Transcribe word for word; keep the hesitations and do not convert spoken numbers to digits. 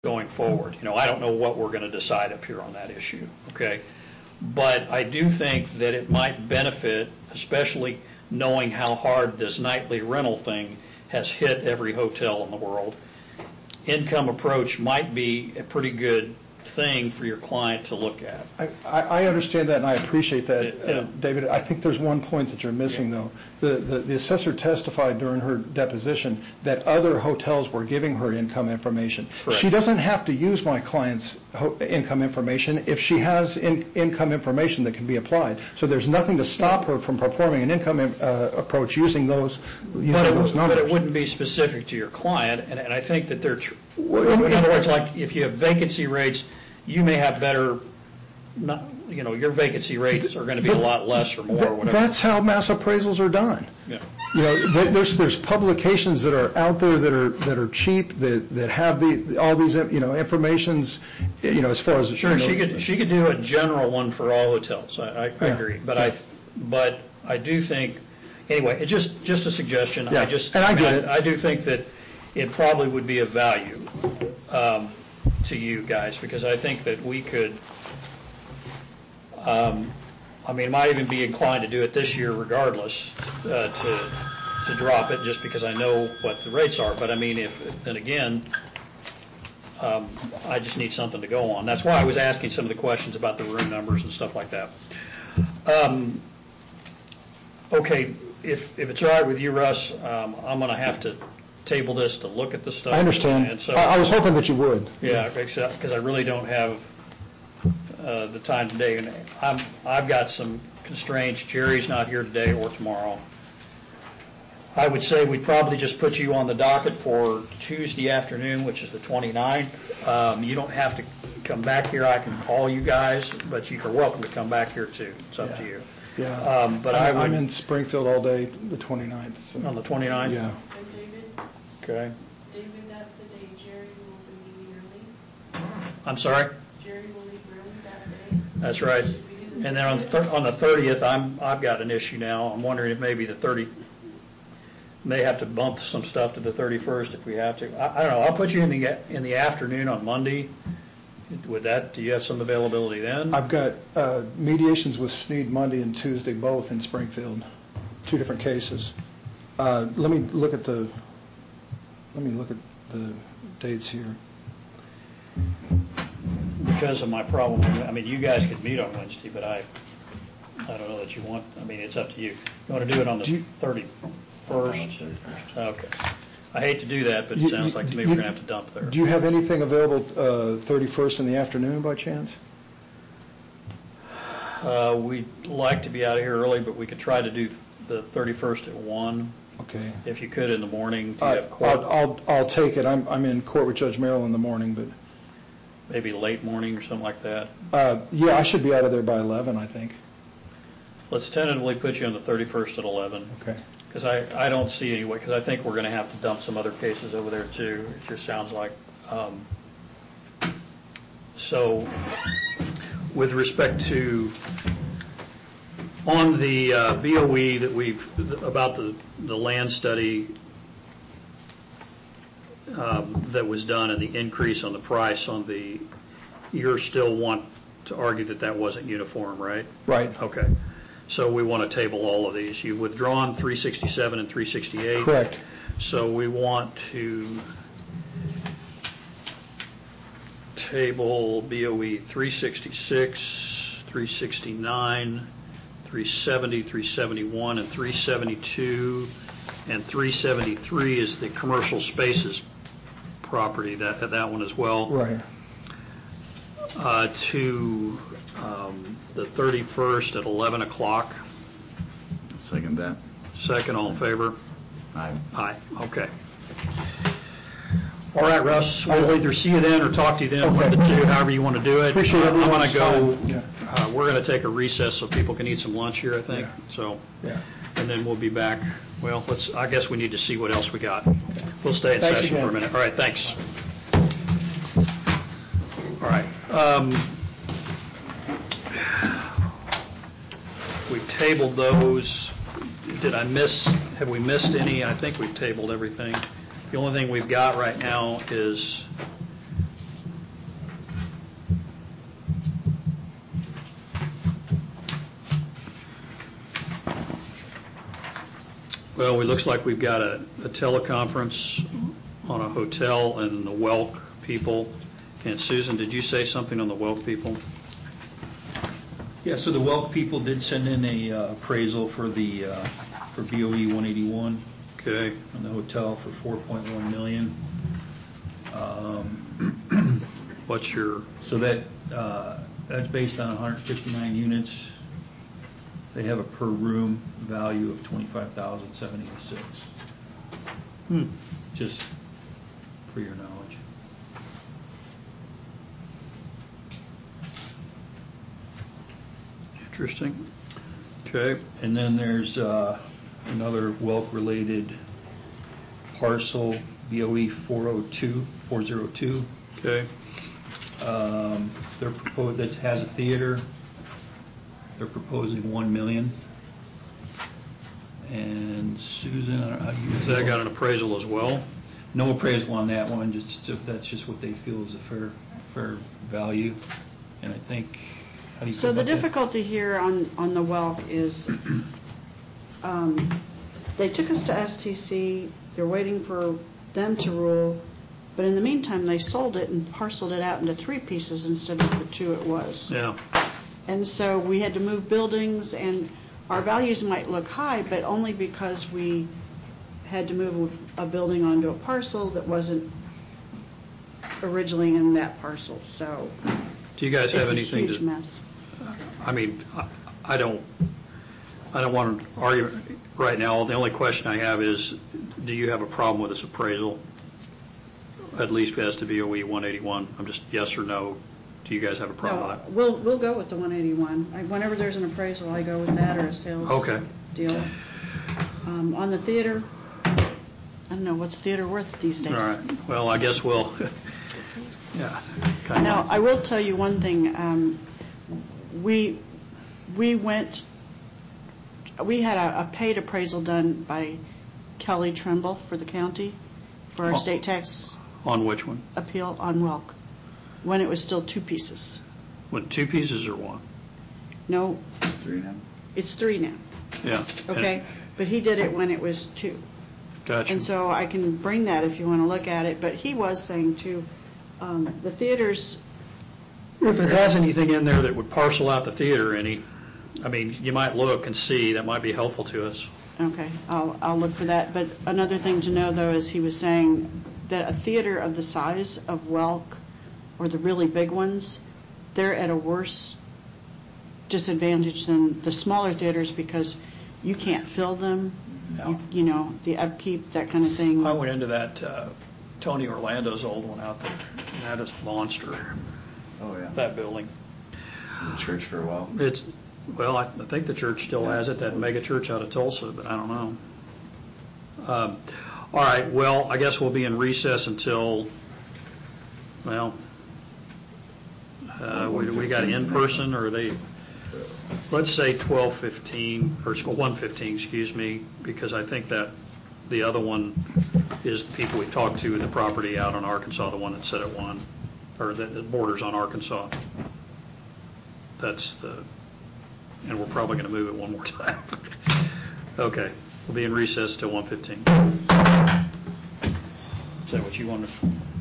going forward. You know, I don't know what we're going to decide up here on that issue, okay? But I do think that it might benefit, especially knowing how hard this nightly rental thing has hit every hotel in the world. Income approach might be a pretty good thing for your client to look at. I, I understand that, and I appreciate that, yeah. uh, David. I think there's one point that you're missing, yeah. though. The, the the assessor testified during her deposition that other hotels were giving her income information. Correct. She doesn't have to use my client's ho- income information if she has in, income information that can be applied. So there's nothing to stop her from performing an income uh, approach using those using but it, those numbers. But it wouldn't be specific to your client, and, and I think that they're. Tr- well, in, in other words, like if you have vacancy rates, you may have better, not, you know, your vacancy rates are going to be a lot less or more. That, or whatever. That's how mass appraisals are done. Yeah. You know, there's there's publications that are out there that are that are cheap that that have the all these you know informations, you know, as far as sure you know, she could she could do a general one for all hotels. I, I, yeah. I agree, but yeah. I but I do think anyway. It's just just a suggestion. Yeah. I just and I, I get I, it. I do think that it probably would be of value. Um, to you guys, because I think that we could, um, I mean, might even be inclined to do it this year regardless, uh, to to drop it just because I know what the rates are. But I mean, if, and again, um, I just need something to go on. That's why I was asking some of the questions about the room numbers and stuff like that. Um, okay, if, if it's all right with you, Russ, um, I'm going to have to table this to look at the stuff. I understand. And so, I, I was hoping that you would. Yeah, because I really don't have uh, the time today. And I'm, I've got some constraints. Jerry's not here today or tomorrow. I would say we'd probably just put you on the docket for Tuesday afternoon, which is the twenty-ninth. Um, you don't have to come back here. I can call you guys, but you're welcome to come back here too. It's up yeah. to you. Yeah. Um, but I'm, I would, I'm in Springfield all day, the twenty-ninth. So. On the twenty-ninth? Yeah. And David? Okay. David, that's the day Jerry will be early. I'm sorry? Jerry will leave early that day. That's right. And then on, thir- on the thirtieth, I'm, I've got an issue now. I'm wondering if maybe the thirty may have to bump some stuff to the thirty-first if we have to. I, I don't know. I'll put you in the in the afternoon on Monday. With that, do you have some availability then? I've got uh, mediations with Snead Monday and Tuesday, both in Springfield, two different cases. Uh, let me look at the. Let me look at the dates here. Because of my problem, I mean, you guys could meet on Wednesday, but I, I don't know that you want. I mean, it's up to you. You want to do it on the thirty-first? Okay. I hate to do that, but it you, sounds like to me you, we're going to have to dump there. Do you have anything available uh, thirty-first in the afternoon by chance? Uh, we'd like to be out of here early, but we could try to do the thirty-first at one. Okay. If you could in the morning. Do you uh, have court? I'll, I'll I'll take it. I'm I'm in court with Judge Merrill in the morning, but maybe late morning or something like that. Uh, yeah, I should be out of there by eleven, I think. Let's tentatively put you on the thirty-first at eleven. Okay. Because I, I don't see any way, because I think we're going to have to dump some other cases over there too. It just sounds like. Um, so with respect to on the uh, B O E that we've, about the, the land study um, that was done and the increase on the price on the, you still want to argue that that wasn't uniform, right? Right. Okay. So we want to table all of these. You've withdrawn three sixty-seven and three sixty-eight. Correct. So we want to table B O E three sixty-six, three sixty-nine, three seventy, three seventy-one, and three seventy-two, and three seventy-three is the commercial spaces property, that that one as well. Right. Uh, to um, the thirty-first at eleven o'clock. Second that. Second, all in favor? Aye. Aye. Okay. All right, Russ. We'll either see you then or talk to you then. Okay. One of the two, however you want to do it. Appreciate uh, I'm going everyone's to go. time. Yeah. Uh, we're going to take a recess so people can eat some lunch here, I think. Yeah. So. Yeah. And then we'll be back. Well, let's. I guess we need to see what else we got. We'll stay in Thanks session again. for a minute. All right. Thanks. All right. Um, we tabled those. Did I miss, have we missed any? I think we've tabled everything. The only thing we've got right now is Well, it looks like we've got a, a teleconference on a hotel and the Welk people. And Susan, did you say something on the Welk people? Yeah, so the Welk people did send in a uh, appraisal for the, uh, for B O E one eighty-one. Okay. On the hotel for four point one million. Um, What's your, So that, uh, that's based on one hundred fifty-nine units. They have a per room value of twenty-five thousand seven hundred eighty-six. hmm, Just for your knowledge. interesting. Okay. And then there's uh, another Welk-related parcel, B O E four oh two, four oh two. Okay. Um, They're proposed, that has a theater. They're proposing one million. And Susan, I don't know how you. Has that got an appraisal as well? No appraisal on that one, just, that's just what they feel is a fair, fair value. And I think, how do you feel So the about that? difficulty here on, on the Welk is, um, they took us to S T C, they're waiting for them to rule, but in the meantime, they sold it and parceled it out into three pieces instead of the two it was. Yeah. And so we had to move buildings, and our values might look high, but only because we had to move a building onto a parcel that wasn't originally in that parcel. So Do you guys have it's a anything huge to? mess. I mean, I, I don't. I don't want to argue right now. The only question I have is, do you have a problem with this appraisal? At least as to B O E one eighty-one. I'm just yes or no. Do you guys have a problem No, with that? we'll, we'll go with the one eighty-one. I- Whenever there's an appraisal, I go with that or a sales Okay. deal. Um, On the theater, I don't know, what's theater worth these days? All right. Well, I guess we'll. yeah. Kind Now, of. I will tell you one thing. Um, we, we went, we had a, a paid appraisal done by Kelly Trimble for the county for our Oh. state tax On which one? appeal on Welk, when it was still two pieces. With two pieces or one? No, Three now? it's three now, Yeah. okay? But he did it when it was two. Gotcha. And so I can bring that if you want to look at it, but he was saying too, um, the theaters, If it has anything in there that would parcel out the theater any, I mean, you might look and see. That might be helpful to us. okay, I'll, I'll look for that. But another thing to know though is he was saying that a theater of the size of Welk, or the really big ones, they're at a worse disadvantage than the smaller theaters because you can't fill them, No. you, you know, the upkeep, that kind of thing. I went into that uh, Tony Orlando's old one out there. And that is a monster, Oh, yeah. that building. The church for a while. It's, well, I, I think the church still has it, that mega church out of Tulsa, but I don't know. Um, all right, well, I guess we'll be in recess until, well, uh, we, we got in person, or they, let's say twelve fifteen, or one fifteen, excuse me, because I think that the other one is the people we talked to, the property out on Arkansas, the one that said at one, or that that borders on Arkansas. That's the, and we're probably going to move it one more time. Okay, we'll be in recess till one fifteen. Is that what you wanted?